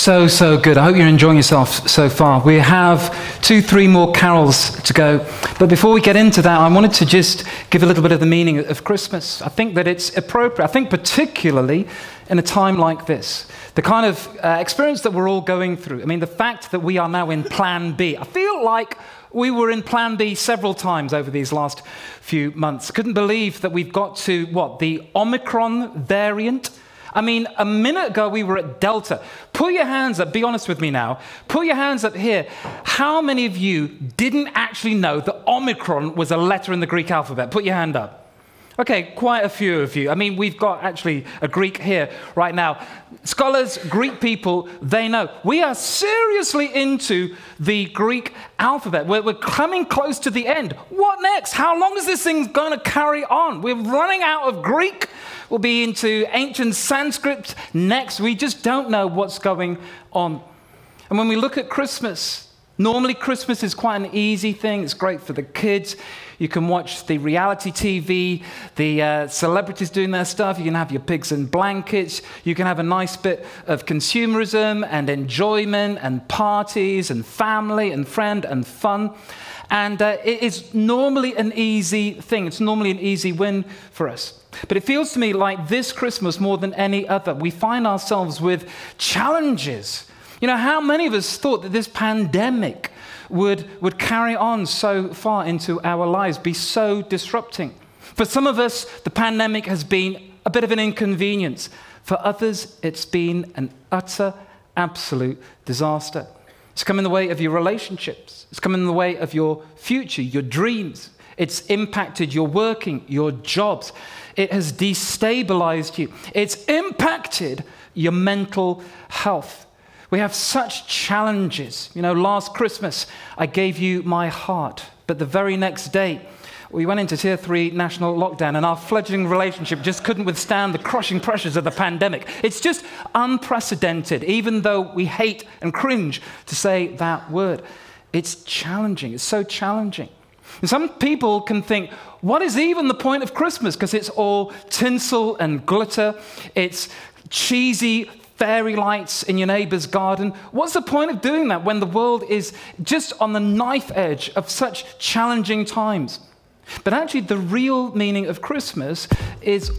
So good. I hope you're enjoying yourself so far. We have 2-3 more carols to go. But before we get into that, I wanted to just give a little bit of the meaning of Christmas. I think that it's appropriate. I think particularly in a time like this, the kind of experience that we're all going through. I mean, the fact that we are now in Plan B. I feel like we were in Plan B several times over these last few months. Couldn't believe that we've got to, the Omicron variant. I mean, a minute ago we were at Delta. Put your hands up, be honest with me now. Put your hands up here. How many of you didn't actually know that Omicron was a letter in the Greek alphabet? Put your hand up. Okay, quite a few of you. I mean, we've got actually a Greek here right now. Scholars, Greek people, they know. We are seriously into the Greek alphabet. We're coming close to the end. What next? How long is this thing going to carry on? We're running out of Greek. We'll be into ancient Sanskrit next. We just don't know what's going on. And when we look at Christmas, normally Christmas is quite an easy thing. It's great for the kids. You can watch the reality TV, the celebrities doing their stuff. You can have your pigs and blankets. You can have a nice bit of consumerism and enjoyment and parties and family and friend and fun. And it is normally an easy thing. It's normally an easy win for us. But it feels to me like this Christmas, more than any other, we find ourselves with challenges. You know, how many of us thought that this pandemic would carry on so far into our lives, be so disrupting? For some of us, the pandemic has been a bit of an inconvenience. For others, it's been an utter, absolute disaster. It's come in the way of your relationships. It's come in the way of your future, your dreams. It's impacted your working, your jobs. It has destabilized you. It's impacted your mental health. We have such challenges. You know, last Christmas, I gave you my heart. But the very next day, we went into Tier 3 national lockdown, and our fledgling relationship just couldn't withstand the crushing pressures of the pandemic. It's just unprecedented, even though we hate and cringe to say that word. It's challenging. It's so challenging. And some people can think, what is even the point of Christmas? Because it's all tinsel and glitter. It's cheesy fairy lights in your neighbor's garden. What's the point of doing that when the world is just on the knife edge of such challenging times? But actually, the real meaning of Christmas is...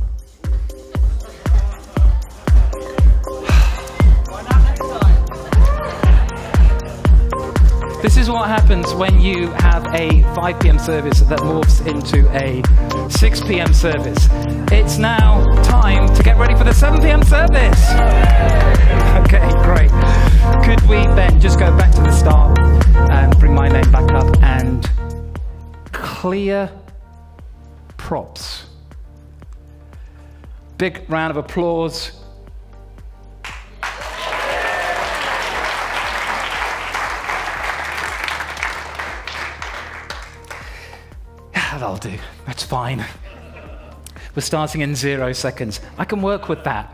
This is what happens when you have a 5 p.m. service that morphs into a 6 p.m. service. It's now time to get ready for the 7 p.m. service. Okay, great. Could we then just go back to the start and bring my name back up and clear props. Big round of applause. That'll do. That's fine. We're starting in 0 seconds. I can work with that.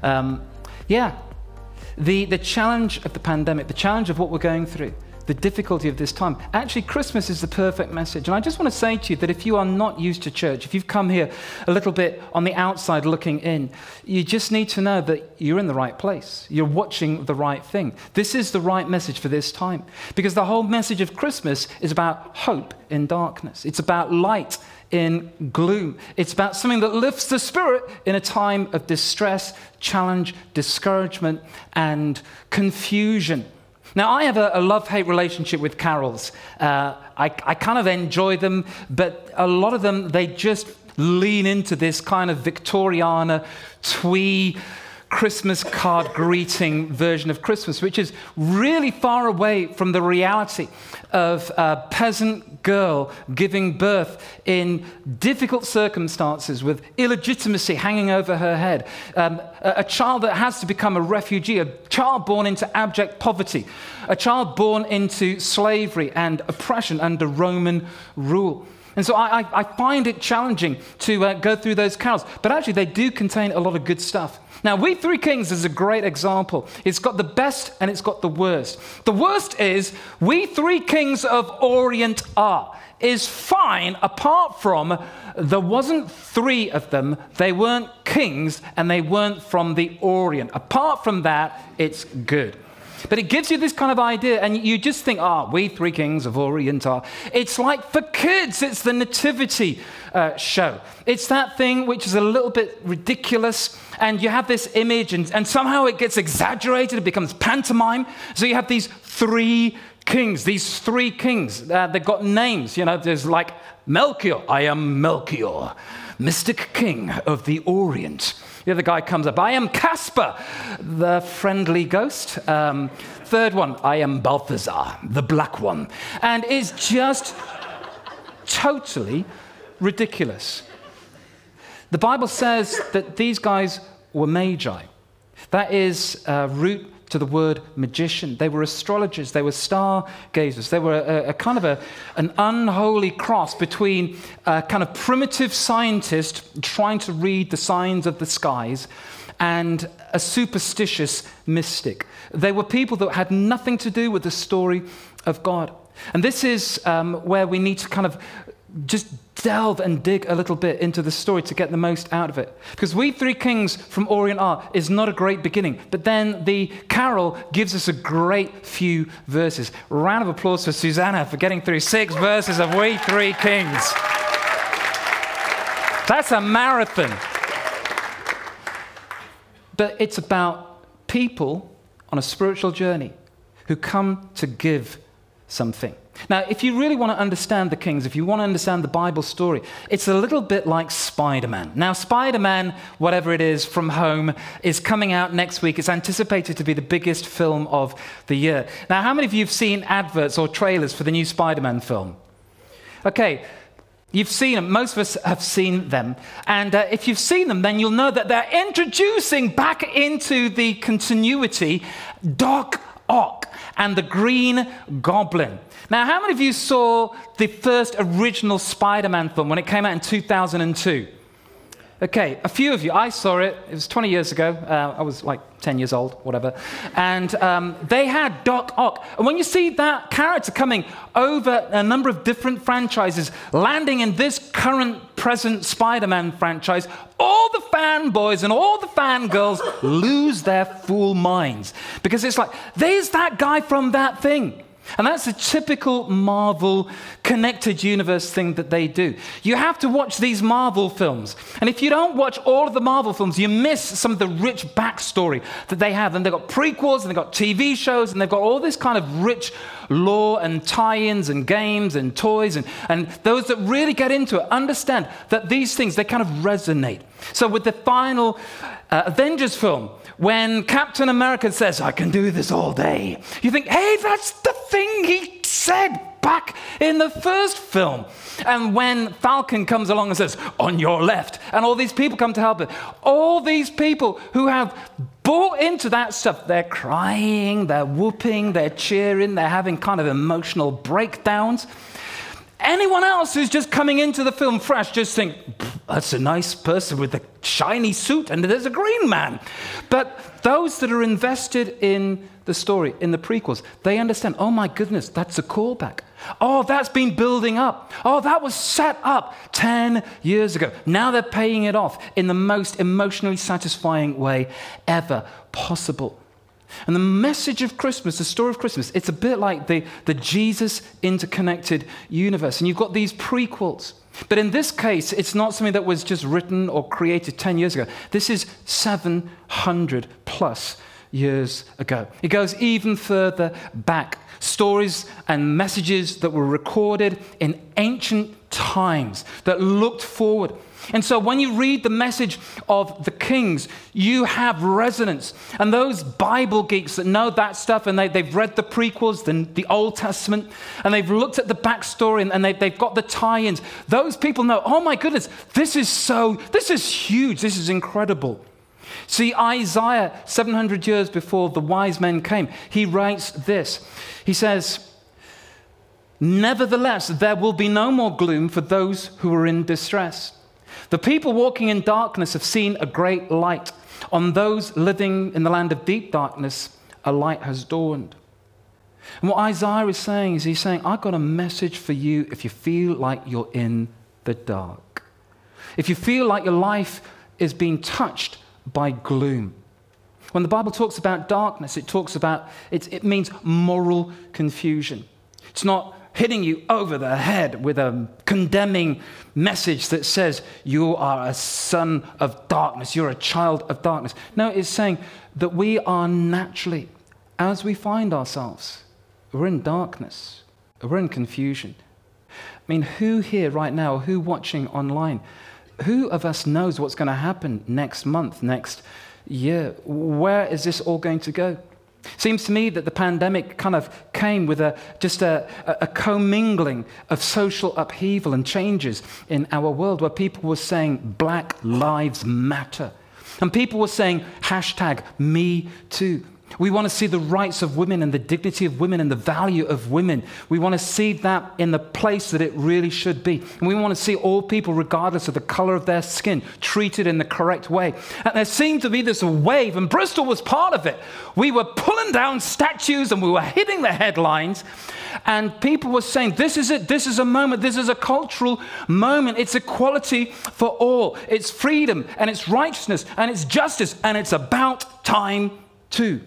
The challenge of the pandemic, the challenge of what we're going through, the difficulty of this time. Actually, Christmas is the perfect message. And I just want to say to you that if you are not used to church, if you've come here a little bit on the outside looking in, you just need to know that you're in the right place. You're watching the right thing. This is the right message for this time. Because the whole message of Christmas is about hope in darkness. It's about light in gloom. It's about something that lifts the spirit in a time of distress, challenge, discouragement, and confusion. Now, I have a love-hate relationship with carols. I kind of enjoy them, but a lot of them, they just lean into this kind of Victoriana, twee, Christmas card greeting version of Christmas, which is really far away from the reality of a peasant girl giving birth in difficult circumstances with illegitimacy hanging over her head, a child that has to become a refugee, a child born into abject poverty, a child born into slavery and oppression under Roman rule. And so I find it challenging to go through those carols. But actually, they do contain a lot of good stuff. Now, We Three Kings is a great example. It's got the best and it's got the worst. The worst is We Three Kings of Orient Are is fine apart from there wasn't three of them, they weren't kings, and they weren't from the Orient. Apart from that, it's good. But it gives you this kind of idea, and you just think, We Three Kings of Orient Are. It's like for kids, it's the nativity show. It's that thing which is a little bit ridiculous, and you have this image, and somehow it gets exaggerated, it becomes pantomime. So you have these three kings, they've got names. There's like Melchior, I am Melchior, mystic king of the Orient. The other guy comes up, I am Casper, the friendly ghost. Third one, I am Balthazar, the black one. And it's just totally ridiculous. The Bible says that these guys were magi. That is root to the word magician. They were astrologers. They were stargazers. They were a kind of an unholy cross between a kind of primitive scientist trying to read the signs of the skies and a superstitious mystic. They were people that had nothing to do with the story of God. And this is where we need to kind of just delve and dig a little bit into the story to get the most out of it. Because We Three Kings from Orient Are is not a great beginning, but then the carol gives us a great few verses. Round of applause for Susanna for getting through 6 verses of We Three Kings. That's a marathon. But it's about people on a spiritual journey who come to give something. Now, if you really want to understand the Kings, if you want to understand the Bible story, it's a little bit like Spider-Man. Now, Spider-Man, whatever it is, From Home, is coming out next week. It's anticipated to be the biggest film of the year. Now, how many of you have seen adverts or trailers for the new Spider-Man film? Okay, you've seen them. Most of us have seen them. And if you've seen them, then you'll know that they're introducing back into the continuity Doc Ock and the Green Goblin. Now, how many of you saw the first original Spider-Man film when it came out in 2002? Okay, a few of you. I saw it. It was 20 years ago. I was like 10 years old, whatever. And they had Doc Ock. And when you see that character coming over a number of different franchises, landing in this present Spider-Man franchise, all the fanboys and all the fangirls lose their fool minds. Because it's like, there's that guy from that thing. And that's a typical Marvel connected universe thing that they do. You have to watch these Marvel films. And if you don't watch all of the Marvel films, you miss some of the rich backstory that they have. And they've got prequels, and they've got TV shows, and they've got all this kind of rich lore and tie-ins and games and toys. And those that really get into it understand that these things, they kind of resonate. So with the final Avengers film, when Captain America says, I can do this all day, you think, hey, that's the thing he said back in the first film. And when Falcon comes along and says, on your left, and all these people come to help it, all these people who have bought into that stuff, they're crying, they're whooping, they're cheering, they're having kind of emotional breakdowns. Anyone else who's just coming into the film fresh just think, that's a nice person with a shiny suit and there's a green man. But those that are invested in the story, in the prequels, they understand, oh my goodness, that's a callback. Oh, that's been building up. Oh, that was set up 10 years ago. Now they're paying it off in the most emotionally satisfying way ever possible. And the message of Christmas, the story of Christmas, it's a bit like the Jesus interconnected universe. And you've got these prequels. But in this case, it's not something that was just written or created 10 years ago. This is 700 plus years ago. It goes even further back. Stories and messages that were recorded in ancient times that looked forward. And so when you read the message of the Kings, you have resonance. And those Bible geeks that know that stuff, and they've read the prequels, the Old Testament, and they've looked at the backstory, and they've got the tie-ins. Those people know, oh my goodness, this is huge, this is incredible. See, Isaiah, 700 years before the wise men came, he writes this. He says, Nevertheless, there will be no more gloom for those who are in distress. The people walking in darkness have seen a great light. On those living in the land of deep darkness, a light has dawned. And what Isaiah is saying is he's saying, I've got a message for you if you feel like you're in the dark. If you feel like your life is being touched by gloom. When the Bible talks about darkness, it means moral confusion. It's not hitting you over the head with a condemning message that says you are a son of darkness, you're a child of darkness. No, it's saying that we are naturally, as we find ourselves, we're in darkness, we're in confusion. I mean, who here right now, who watching online, who of us knows what's going to happen next month, next year? Where is this all going to go? Seems to me that the pandemic kind of came with just a commingling of social upheaval and changes in our world, where people were saying Black Lives Matter. And people were saying hashtag me too. We want to see the rights of women and the dignity of women and the value of women. We want to see that in the place that it really should be. And we want to see all people, regardless of the color of their skin, treated in the correct way. And there seemed to be this wave, and Bristol was part of it. We were pulling down statues and we were hitting the headlines. And people were saying, this is it, this is a moment, this is a cultural moment. It's equality for all. It's freedom and it's righteousness and it's justice and it's about time too.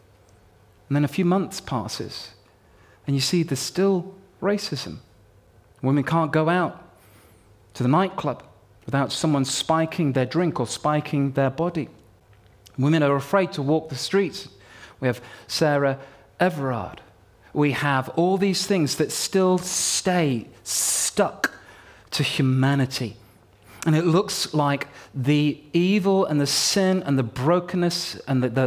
And then a few months passes, and you see there's still racism. Women can't go out to the nightclub without someone spiking their drink or spiking their body. Women are afraid to walk the streets. We have Sarah Everard. We have all these things that still stay stuck to humanity. And it looks like the evil and the sin and the brokenness and the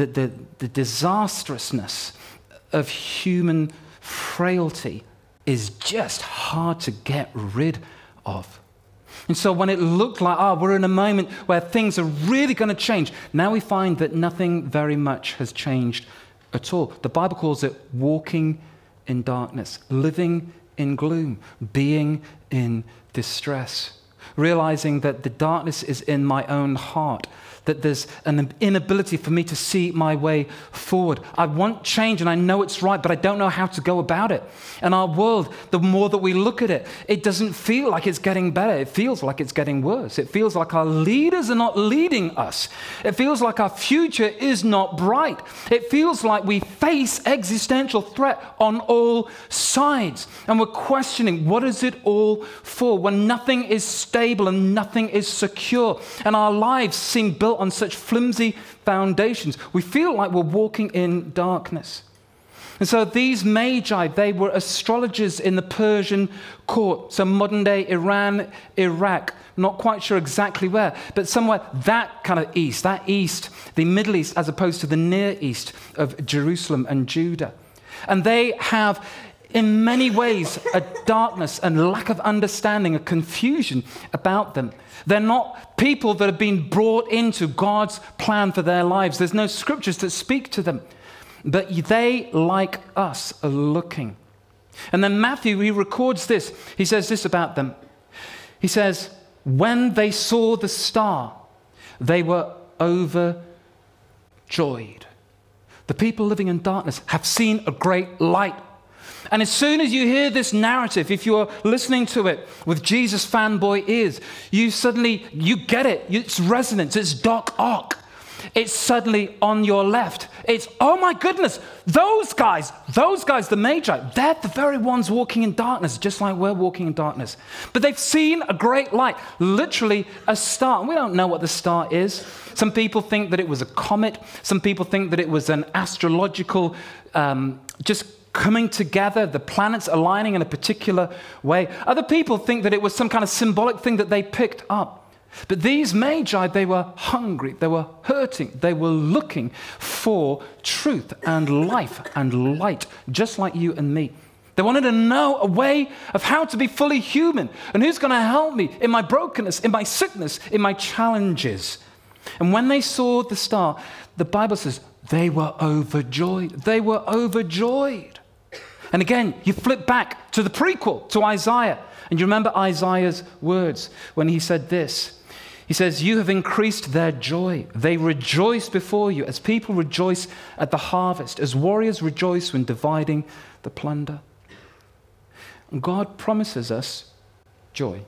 disastrousness of human frailty is just hard to get rid of. And so when it looked like, we're in a moment where things are really going to change, now we find that nothing very much has changed at all. The Bible calls it walking in darkness, living in gloom, being in distress. Realizing that the darkness is in my own heart, that there's an inability for me to see my way forward. I want change and I know it's right, but I don't know how to go about it. And our world, the more that we look at it, it doesn't feel like it's getting better. It feels like it's getting worse. It feels like our leaders are not leading us. It feels like our future is not bright. It feels like we face existential threat on all sides. And we're questioning, what is it all for? When nothing is stable and nothing is secure, and our lives seem built on such flimsy foundations, we feel like we're walking in darkness. And so these magi, they were astrologers in the Persian court, so modern day Iran, Iraq, not quite sure exactly where, but somewhere that kind of east, the Middle East, as opposed to the Near East of Jerusalem and Judah. And they have, in many ways, a darkness and lack of understanding, a confusion about them. They're not people that have been brought into God's plan for their lives. There's no scriptures that speak to them. But they, like us, are looking. And then Matthew, he records this. He says this about them. He says, when they saw the star, they were overjoyed. The people living in darkness have seen a great light. And as soon as you hear this narrative, if you're listening to it with Jesus fanboy ears, you get it. It's resonance. It's Doc Ock. It's suddenly on your left. It's, oh my goodness, those guys, the Magi, they're the very ones walking in darkness, just like we're walking in darkness. But they've seen a great light, literally a star. And we don't know what the star is. Some people think that it was a comet. Some people think that it was an astrological, just coming together, the planets aligning in a particular way. Other people think that it was some kind of symbolic thing that they picked up. But these magi, they were hungry, they were hurting, they were looking for truth and life and light, just like you and me. They wanted to know a way of how to be fully human and who's going to help me in my brokenness, in my sickness, in my challenges. And when they saw the star, the Bible says they were overjoyed. They were overjoyed. And again, you flip back to the prequel, to Isaiah. And you remember Isaiah's words when he said this. He says, you have increased their joy. They rejoice before you as people rejoice at the harvest, as warriors rejoice when dividing the plunder. And God promises us joy.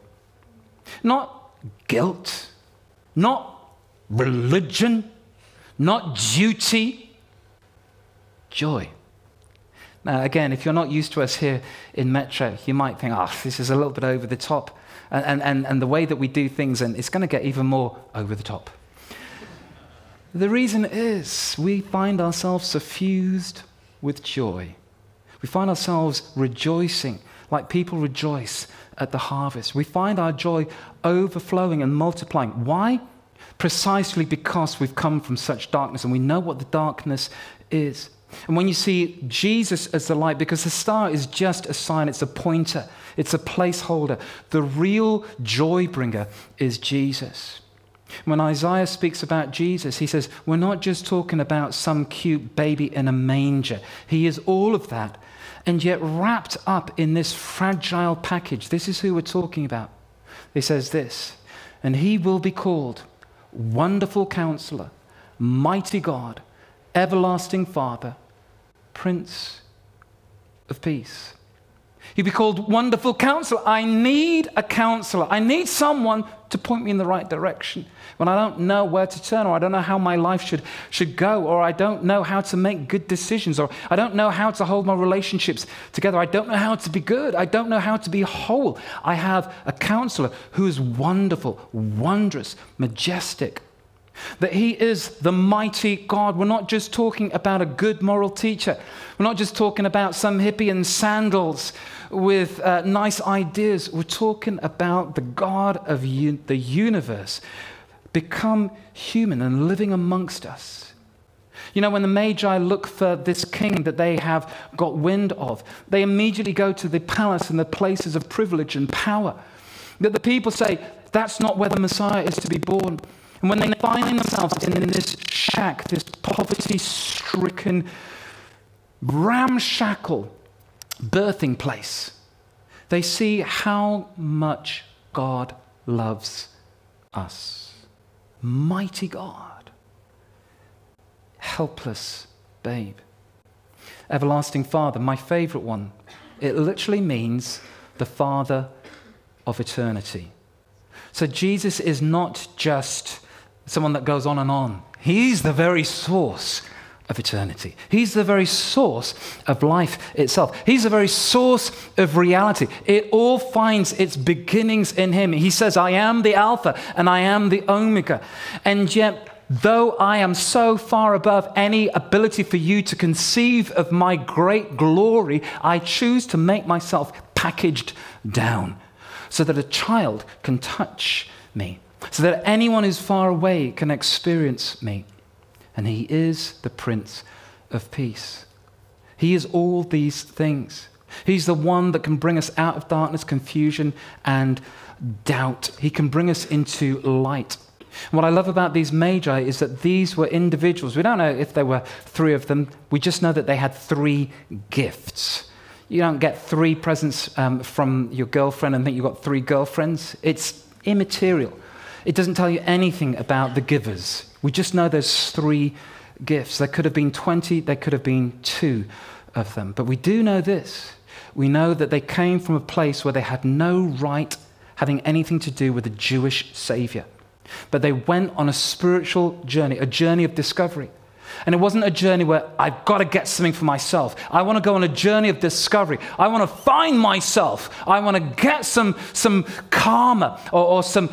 Not guilt, not religion, not duty, joy. Now, again, if you're not used to us here in Metro, you might think, this is a little bit over the top. And the way that we do things, and it's going to get even more over the top. The reason is we find ourselves suffused with joy. We find ourselves rejoicing like people rejoice at the harvest. We find our joy overflowing and multiplying. Why? Precisely because we've come from such darkness and we know what the darkness is. And when you see Jesus as the light, because the star is just a sign, it's a pointer, it's a placeholder. The real joy bringer is Jesus. When Isaiah speaks about Jesus, he says, we're not just talking about some cute baby in a manger. He is all of that. And yet wrapped up in this fragile package, this is who we're talking about. He says this, and he will be called Wonderful Counselor, Mighty God, Everlasting Father, Prince of Peace. He'd be called Wonderful Counselor. I need a counselor. I need someone to point me in the right direction when I don't know where to turn, or I don't know how my life should go, or I don't know how to make good decisions, or I don't know how to hold my relationships together. I don't know how to be good. I don't know how to be whole. I have a counselor who is wonderful, wondrous, majestic. That he is the mighty God. We're not just talking about a good moral teacher. We're not just talking about some hippie in sandals with nice ideas. We're talking about the God of the universe become human and living amongst us. You know, when the Magi look for this king that they have got wind of, they immediately go to the palace and the places of privilege and power. That the people say, that's not where the Messiah is to be born. And when they find themselves in this shack, this poverty-stricken, ramshackle birthing place, they see how much God loves us. Mighty God. Helpless babe. Everlasting Father, my favorite one. It literally means the Father of eternity. So Jesus is not just someone that goes on and on. He's the very source of eternity. He's the very source of life itself. He's the very source of reality. It all finds its beginnings in him. He says, I am the Alpha and I am the Omega. And yet, though I am so far above any ability for you to conceive of my great glory, I choose to make myself packaged down so that a child can touch me, so that anyone who's far away can experience me. And he is the Prince of Peace. He is all these things. He's the one that can bring us out of darkness, confusion, and doubt. He can bring us into light. And what I love about these Magi is that these were individuals. We don't know if there were three of them. We just know that they had three gifts. You don't get three presents from your girlfriend and think you've got three girlfriends. It's immaterial. It doesn't tell you anything about the givers. We just know there's three gifts. There could have been 20, there could have been 2 of them. But we do know this. We know that they came from a place where they had no right having anything to do with a Jewish savior. But they went on a spiritual journey, a journey of discovery. And it wasn't a journey where I've got to get something for myself. I want to go on a journey of discovery. I want to find myself. I want to get some karma or some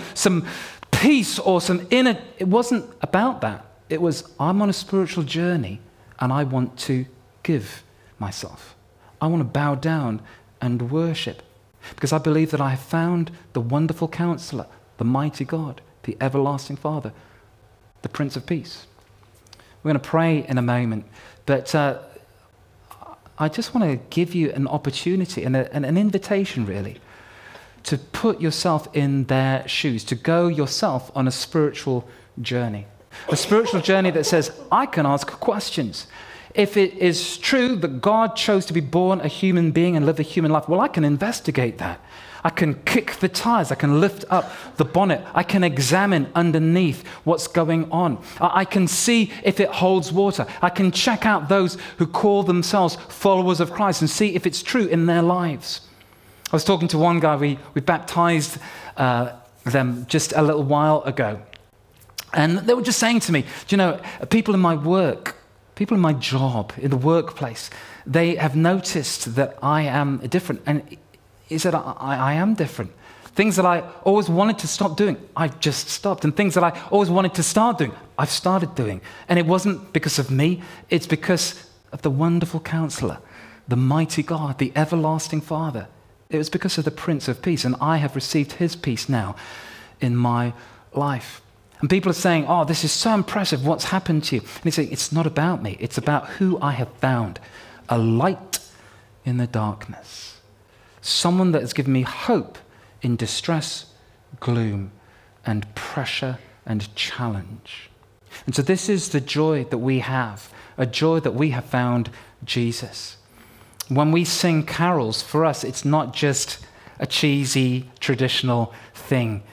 peace or some inner. It wasn't about that. It was, I'm on a spiritual journey and I want to give myself. I want to bow down and worship because I believe that I have found the wonderful counselor, the mighty God, the everlasting Father, the Prince of Peace. We're going to pray in a moment, but I just want to give you an opportunity and an invitation, really, to put yourself in their shoes, to go yourself on a spiritual journey. A spiritual journey that says, I can ask questions. If it is true that God chose to be born a human being and live a human life, well, I can investigate that. I can kick the tires. I can lift up the bonnet. I can examine underneath what's going on. I can see if it holds water. I can check out those who call themselves followers of Christ and see if it's true in their lives. I was talking to one guy. We baptized them just a little while ago. And they were just saying to me, do you know, people in my work, people in my job, in the workplace, they have noticed that I am different. And he said, I am different. Things that I always wanted to stop doing, I've just stopped. And things that I always wanted to start doing, I've started doing. And it wasn't because of me, it's because of the wonderful Counselor, the mighty God, the everlasting Father. It was because of the Prince of Peace, and I have received his peace now in my life. And people are saying, oh, this is so impressive, what's happened to you? And he's saying, it's not about me, it's about who I have found, a light in the darkness. Someone that has given me hope in distress, gloom, and pressure and challenge. And so this is the joy that we have, a joy that we have found Jesus. When we sing carols, for us, it's not just a cheesy, traditional thing.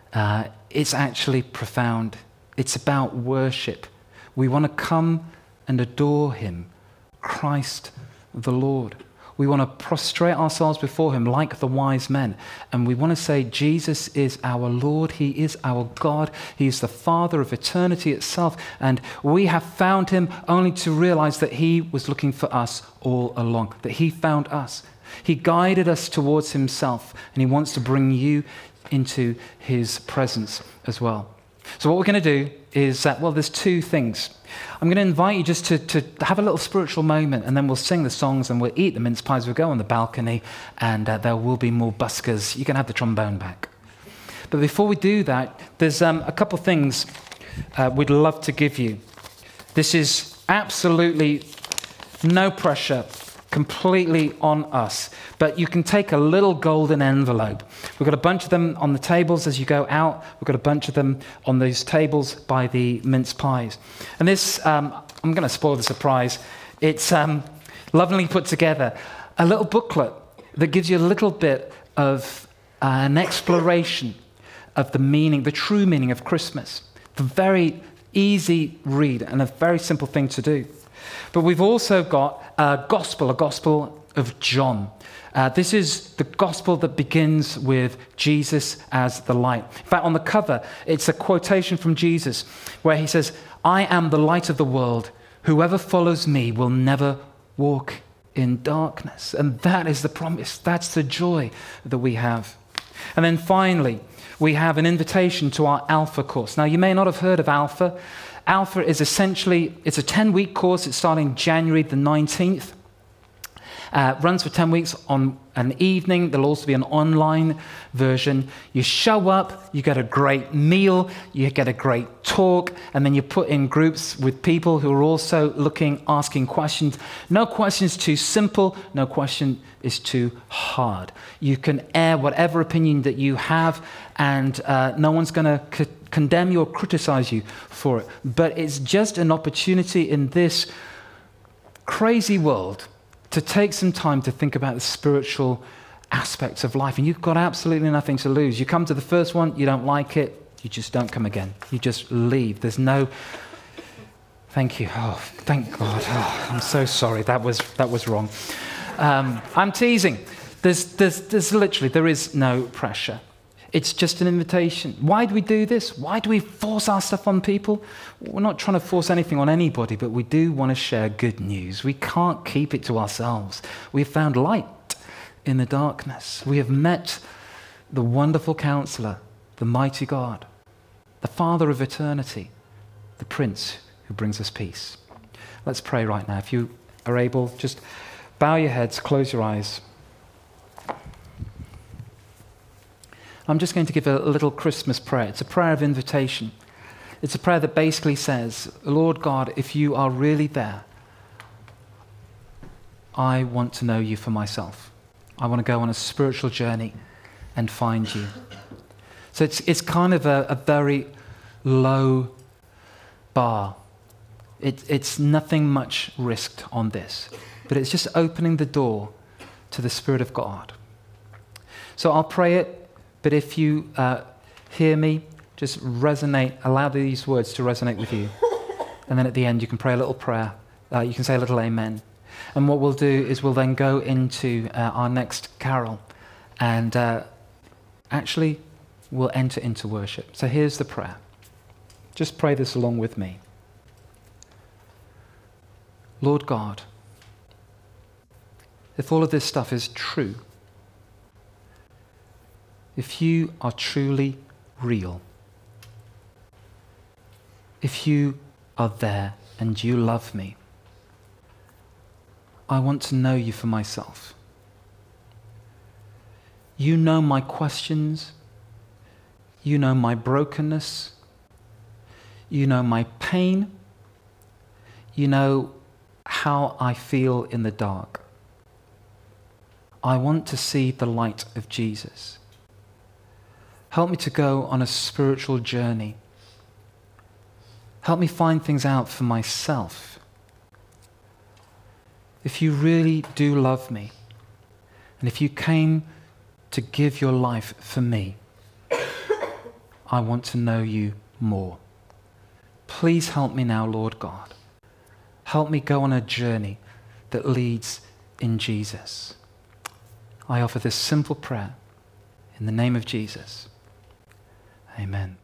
It's actually profound. It's about worship. We want to come and adore him, Christ the Lord. We want to prostrate ourselves before him like the wise men. And we want to say, Jesus is our Lord. He is our God. He is the Father of eternity itself. And we have found him only to realize that he was looking for us all along, that he found us. He guided us towards himself, and he wants to bring you into his presence as well. So what we're going to do is, there's two things. I'm going to invite you just to have a little spiritual moment, and then we'll sing the songs and we'll eat the mince pies. We'll go on the balcony, and there will be more buskers. You can have the trombone back. But before we do that, there's a couple of things we'd love to give you. This is absolutely no pressure, completely on us. But you can take a little golden envelope. We've got a bunch of them on the tables as you go out. We've got a bunch of them on those tables by the mince pies. And this, I'm going to spoil the surprise. It's lovingly put together. A little booklet that gives you a little bit of an exploration of the meaning, the true meaning of Christmas. The very easy read and a very simple thing to do. But we've also got a gospel of John. This is the gospel that begins with Jesus as the light. In fact, on the cover, it's a quotation from Jesus where he says, I am the light of the world. Whoever follows me will never walk in darkness. And that is the promise. That's the joy that we have. And then finally, we have an invitation to our Alpha course. Now, you may not have heard of Alpha. Alpha is essentially, it's a 10-week course. It's starting January the 19th. Runs for 10 weeks on an evening. There'll also be an online version. You show up, you get a great meal, you get a great talk, and then you put in groups with people who are also asking questions. No question is too simple, no question is too hard. You can air whatever opinion that you have, and no one's going to condemn you or criticize you for it. But it's just an opportunity in this crazy world to take some time to think about the spiritual aspects of life. And you've got absolutely nothing to lose. You come to the first one, you don't like it, you just don't come again. You just leave. There's no, thank you. Oh, thank God. Oh, I'm so sorry. That was wrong. I'm teasing. There's literally, there is no pressure. It's just an invitation. Why do we do this? Why do we force our stuff on people? We're not trying to force anything on anybody, but we do want to share good news. We can't keep it to ourselves. We've found light in the darkness. We have met the wonderful Counselor, the mighty God, the Father of eternity, the Prince who brings us peace. Let's pray right now. If you are able, just bow your heads, close your eyes. I'm just going to give a little Christmas prayer. It's a prayer of invitation. It's a prayer that basically says, Lord God, if you are really there, I want to know you for myself. I want to go on a spiritual journey and find you. So it's kind of a very low bar. It's nothing much risked on this, but it's just opening the door to the Spirit of God. So I'll pray it, but if you hear me, just resonate, allow these words to resonate with you. And then at the end, you can pray a little prayer. You can say a little amen. And what we'll do is we'll then go into our next carol, and actually we'll enter into worship. So here's the prayer. Just pray this along with me. Lord God, if all of this stuff is true, if you are truly real, if you are there and you love me, I want to know you for myself. You know my questions, you know my brokenness, you know my pain, you know how I feel in the dark. I want to see the light of Jesus. Help me to go on a spiritual journey. Help me find things out for myself. If you really do love me, and if you came to give your life for me, I want to know you more. Please help me now, Lord God. Help me go on a journey that leads in Jesus. I offer this simple prayer in the name of Jesus. Amen.